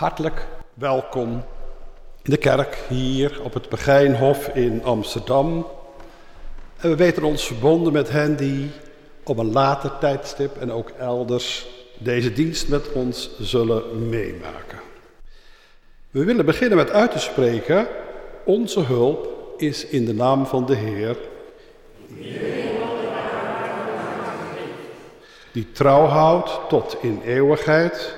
Hartelijk welkom in de kerk hier op het Begijnhof in Amsterdam. En we weten ons verbonden met hen die op een later tijdstip en ook elders deze dienst met ons zullen meemaken. We willen beginnen met uit te spreken: onze hulp is in de naam van de Heer, die trouw houdt tot in eeuwigheid.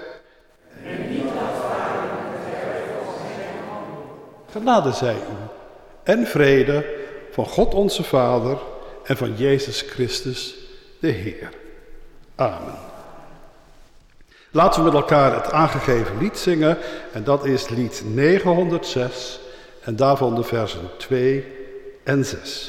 Genade zij u en vrede van God onze Vader en van Jezus Christus de Heer. Amen. Laten we met elkaar het aangegeven lied zingen en dat is lied 906 en daarvan de versen 2 en 6.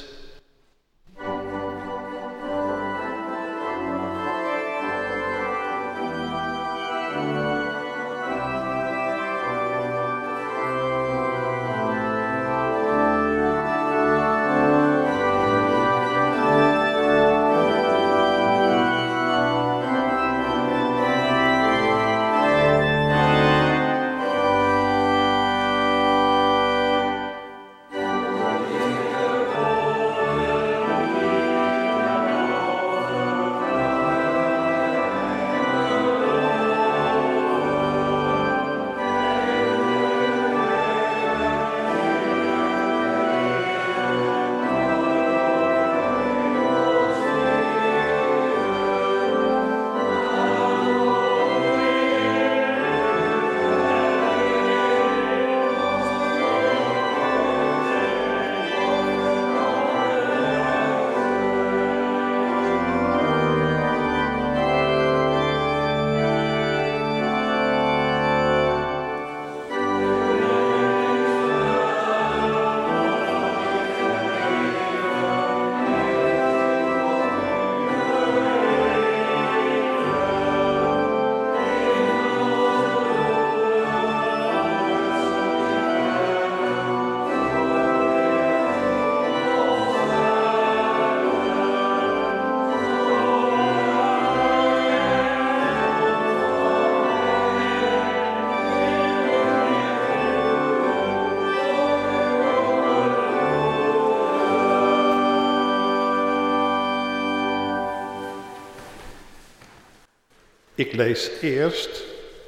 Ik lees eerst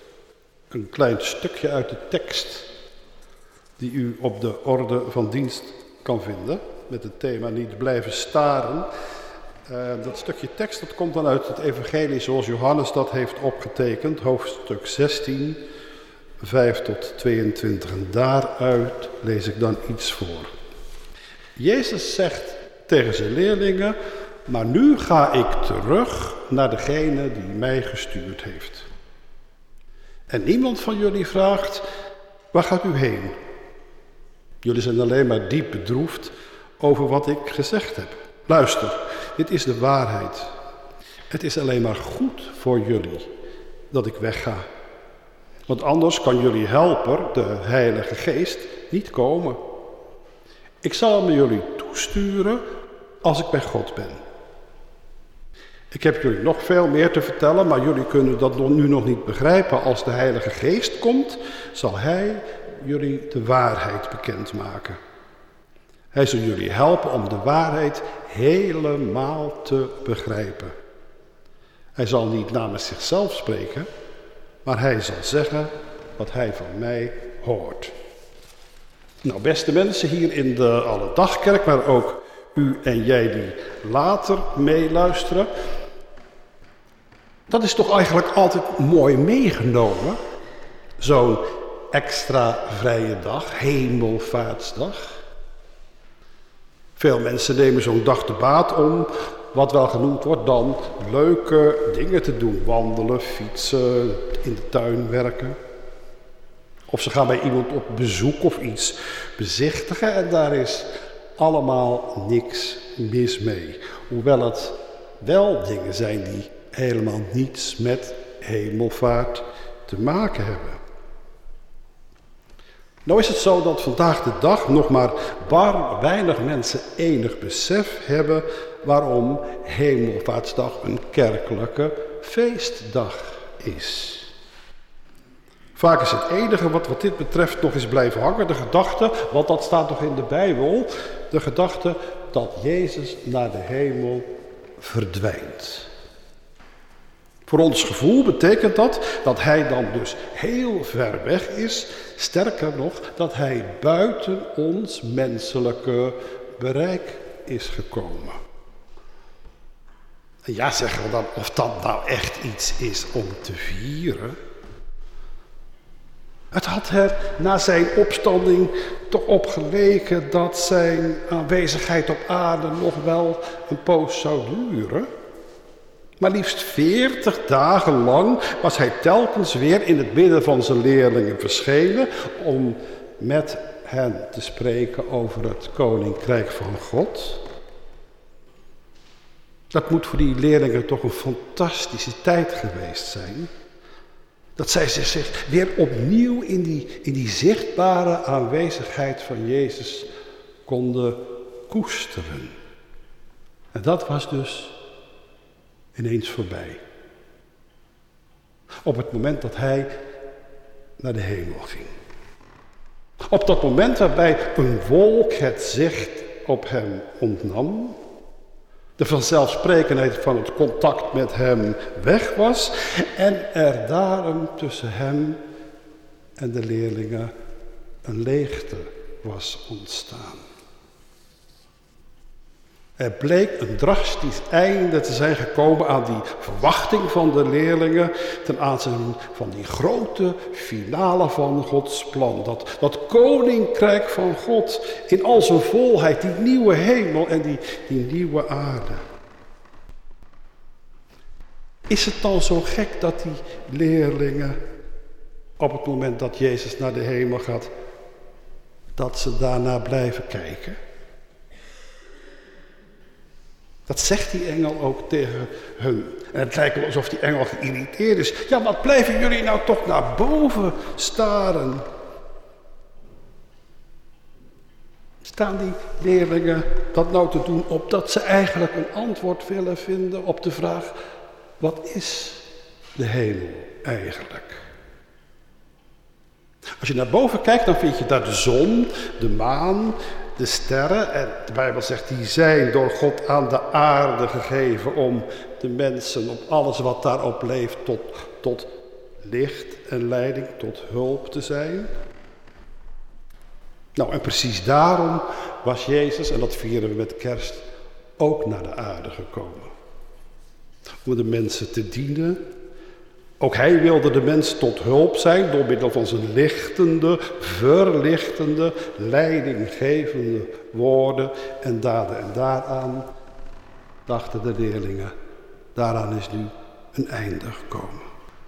een klein stukje uit de tekst die u op de orde van dienst kan vinden, met het thema niet blijven staren. Dat stukje tekst dat komt dan uit het evangelie zoals Johannes dat heeft opgetekend, hoofdstuk 16, 5 tot 22. En daaruit lees ik dan iets voor. Jezus zegt tegen zijn leerlingen: maar nu ga ik terug naar degene die mij gestuurd heeft. En niemand van jullie vraagt: waar gaat u heen? Jullie zijn alleen maar diep bedroefd over wat ik gezegd heb. Luister, dit is de waarheid. Het is alleen maar goed voor jullie dat ik wegga. Want anders kan jullie helper, de Heilige Geest, niet komen. Ik zal hem jullie toesturen als ik bij God ben. Ik heb jullie nog veel meer te vertellen, maar jullie kunnen dat nu nog niet begrijpen. Als de Heilige Geest komt, zal Hij jullie de waarheid bekendmaken. Hij zal jullie helpen om de waarheid helemaal te begrijpen. Hij zal niet namens zichzelf spreken, maar hij zal zeggen wat hij van mij hoort. Nou, beste mensen hier in de Alledagkerk, maar ook u en jij die later meeluisteren. Dat is toch eigenlijk altijd mooi meegenomen. Zo'n extra vrije dag, Hemelvaartsdag. Veel mensen nemen zo'n dag te baat om, wat wel genoemd wordt, dan leuke dingen te doen. Wandelen, fietsen, in de tuin werken. Of ze gaan bij iemand op bezoek of iets bezichtigen en daar is allemaal niks mis mee. Hoewel het wel dingen zijn die helemaal niets met hemelvaart te maken hebben. Nou is het zo dat vandaag de dag nog maar weinig mensen enig besef hebben waarom Hemelvaartsdag een kerkelijke feestdag is. Vaak is het enige wat dit betreft nog eens blijven hangen, de gedachte, want dat staat nog in de Bijbel, de gedachte dat Jezus naar de hemel verdwijnt. Voor ons gevoel betekent dat hij dan dus heel ver weg is, sterker nog, dat hij buiten ons menselijke bereik is gekomen. En ja, zeggen we dan of dat nou echt iets is om te vieren? Het had er na zijn opstanding toch op geleken dat zijn aanwezigheid op aarde nog wel een poos zou duren. Maar liefst 40 dagen lang was hij telkens weer in het midden van zijn leerlingen verschenen om met hen te spreken over het koninkrijk van God. Dat moet voor die leerlingen toch een fantastische tijd geweest zijn. Dat zij zich weer opnieuw in die zichtbare aanwezigheid van Jezus konden koesteren. En dat was dus ineens voorbij. Op het moment dat hij naar de hemel ging. Op dat moment waarbij een wolk het zicht op hem ontnam. De vanzelfsprekendheid van het contact met hem weg was. En er daarom tussen hem en de leerlingen een leegte was ontstaan. Er bleek een drastisch einde te zijn gekomen aan die verwachting van de leerlingen ten aanzien van die grote finale van Gods plan. Dat koninkrijk van God in al zijn volheid, die nieuwe hemel en die nieuwe aarde. Is het dan zo gek dat die leerlingen op het moment dat Jezus naar de hemel gaat, dat ze daarna blijven kijken? Dat zegt die engel ook tegen hun. En het lijkt wel alsof die engel geïrriteerd is. Ja, wat blijven jullie nou toch naar boven staren? Staan die leerlingen dat nou te doen opdat ze eigenlijk een antwoord willen vinden op de vraag: wat is de hemel eigenlijk? Als je naar boven kijkt, dan vind je daar de zon, de maan, de sterren. En de Bijbel zegt, die zijn door God aan de aarde gegeven om de mensen op alles wat daarop leeft tot licht en leiding, tot hulp te zijn. Nou, en precies daarom was Jezus, en dat vieren we met kerst, ook naar de aarde gekomen. Om de mensen te dienen. Ook hij wilde de mens tot hulp zijn door middel van zijn lichtende, verlichtende, leidinggevende woorden en daden. En daaraan, dachten de leerlingen, daaraan is nu een einde gekomen.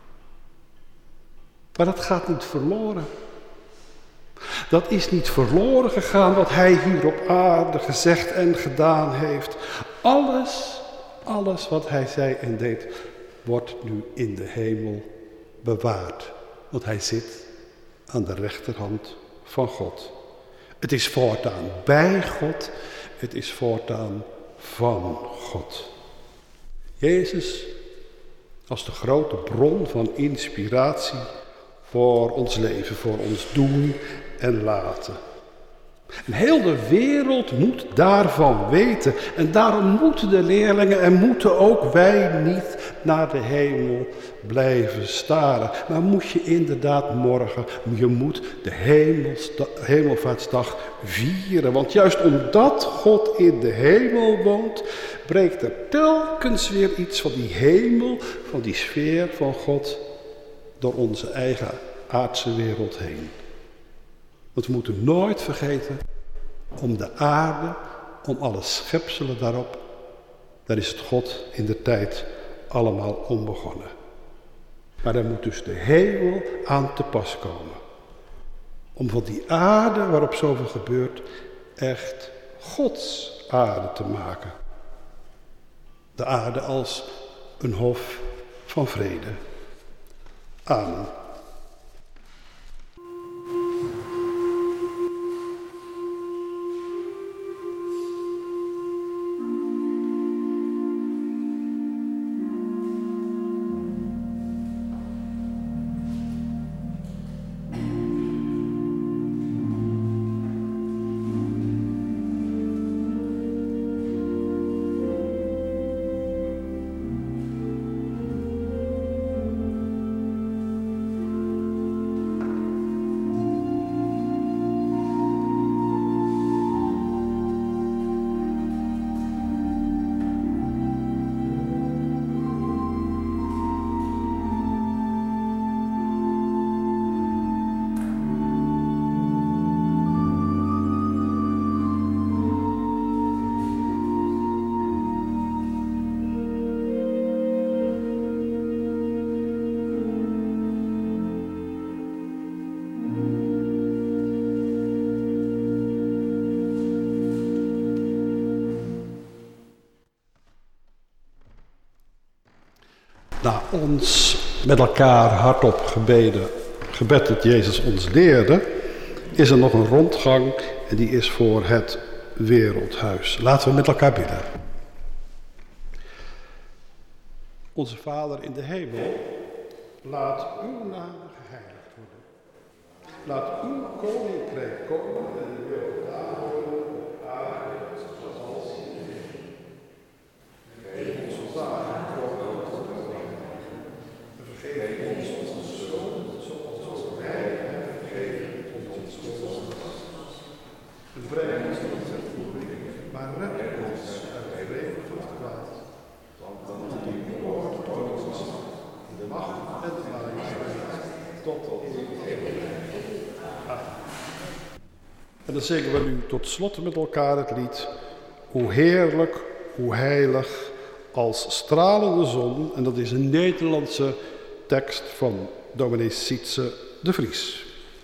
Maar dat gaat niet verloren. Dat is niet verloren gegaan wat hij hier op aarde gezegd en gedaan heeft. Alles wat hij zei en deed, wordt nu in de hemel bewaard. Want hij zit aan de rechterhand van God. Het is voortaan bij God. Het is voortaan van God. Jezus als de grote bron van inspiratie voor ons leven, voor ons doen en laten. En heel de wereld moet daarvan weten. En daarom moeten de leerlingen en moeten ook wij niet naar de hemel blijven staren. Maar moet je inderdaad morgen, je moet de hemelvaartsdag vieren. Want juist omdat God in de hemel woont, breekt er telkens weer iets van die hemel, van die sfeer van God, door onze eigen aardse wereld heen. Want we moeten nooit vergeten, om de aarde, om alle schepselen daarop, daar is het God in de tijd allemaal om begonnen. Maar daar moet dus de hemel aan te pas komen. Om van die aarde waarop zoveel gebeurt, echt Gods aarde te maken. De aarde als een hof van vrede. Amen. na ons met elkaar hardop gebeden gebed dat Jezus ons leerde, is er nog een rondgang en die is voor het wereldhuis. Laten we met elkaar bidden. Onze Vader in de hemel, laat uw naam geheiligd worden. Laat uw koninkrijk komen en de wil gedaan worden op aarde zoals in de hemel. Geef ons vandaag ons brood en vergeef ons onze schulden zoals ook wij hebben vergeven onze schuldigen. En breng ons niet in verzoeking, maar red ons uit het leven van het kwaad. Want die woord wordt ons de macht en de majesteit tot in eeuwigheid. Amen. En dan zingen we nu tot slot met elkaar het lied: hoe heerlijk, hoe heilig, als stralende zon. En dat is een Nederlandse tekst van dominee Sietse de Vries.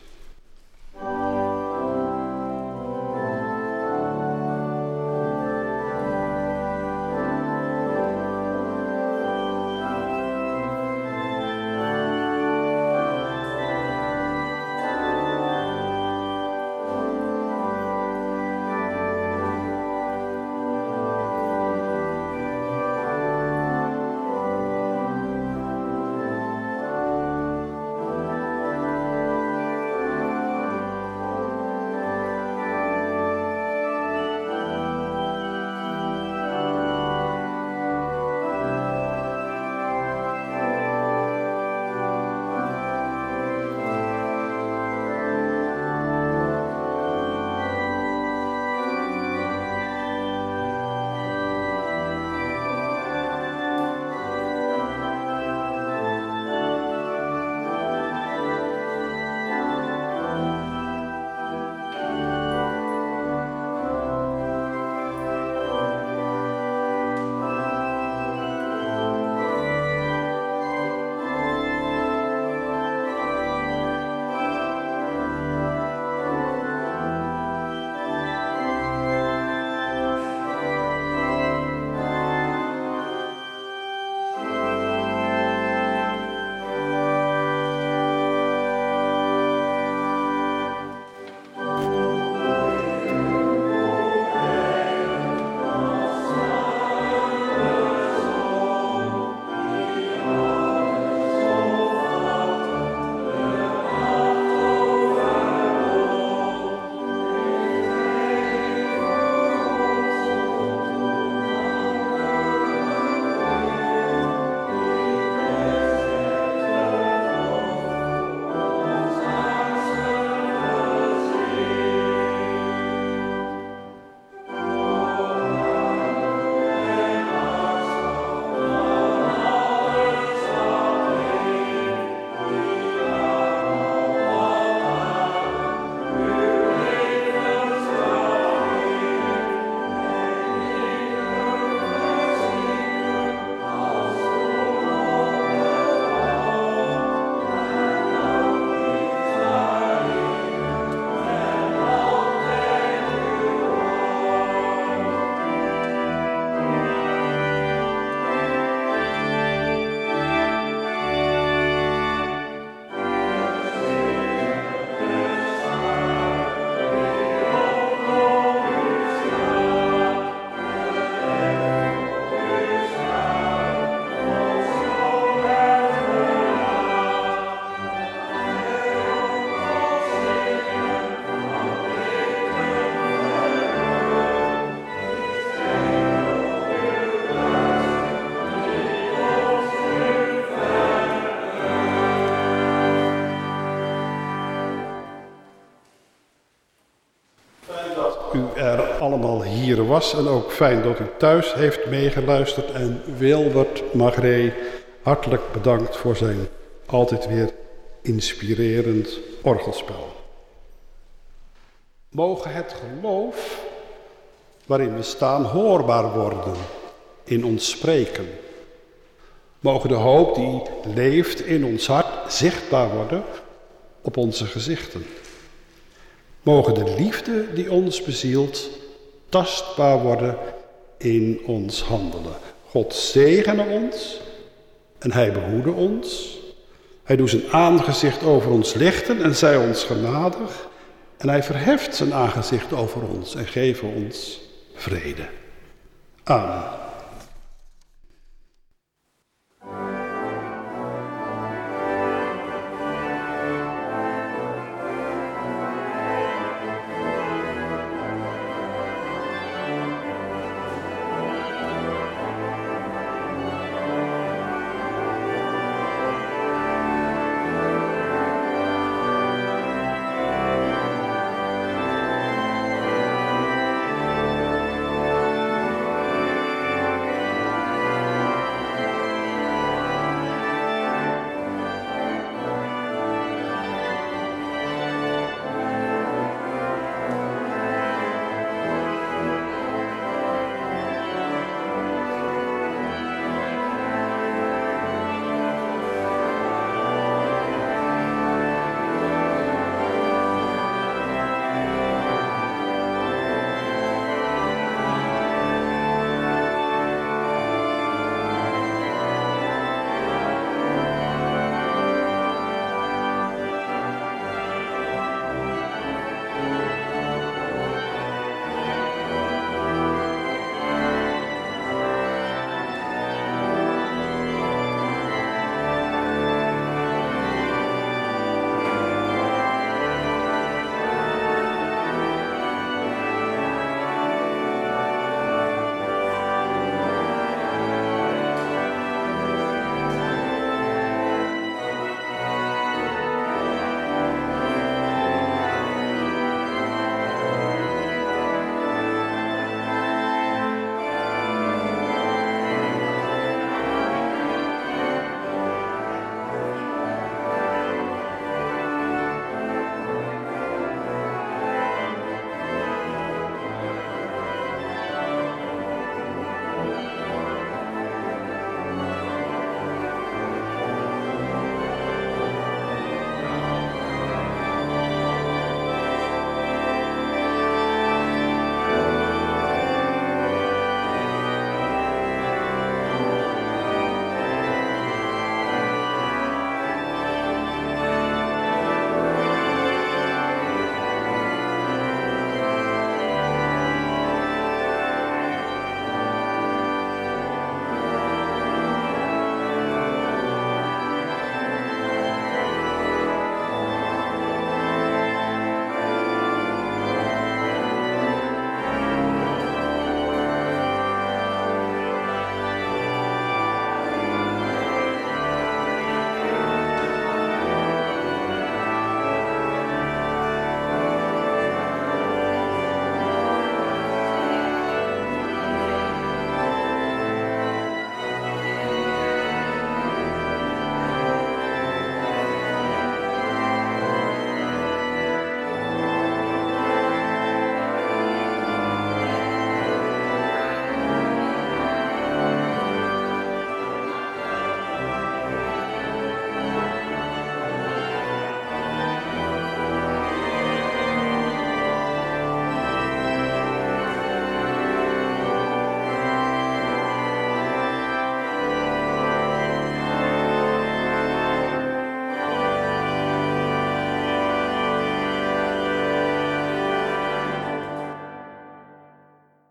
u er allemaal hier was en ook fijn dat u thuis heeft meegeluisterd. En Wilbert Magré, hartelijk bedankt voor zijn altijd weer inspirerend orgelspel. Mogen het geloof waarin we staan hoorbaar worden in ons spreken. Mogen de hoop die leeft in ons hart zichtbaar worden op onze gezichten. Mogen de liefde die ons bezielt tastbaar worden in ons handelen. God zegene ons En hij behoede ons. Hij doet zijn aangezicht over ons lichten en zij ons genadig. En hij verheft zijn aangezicht over ons en geeft ons vrede. Amen.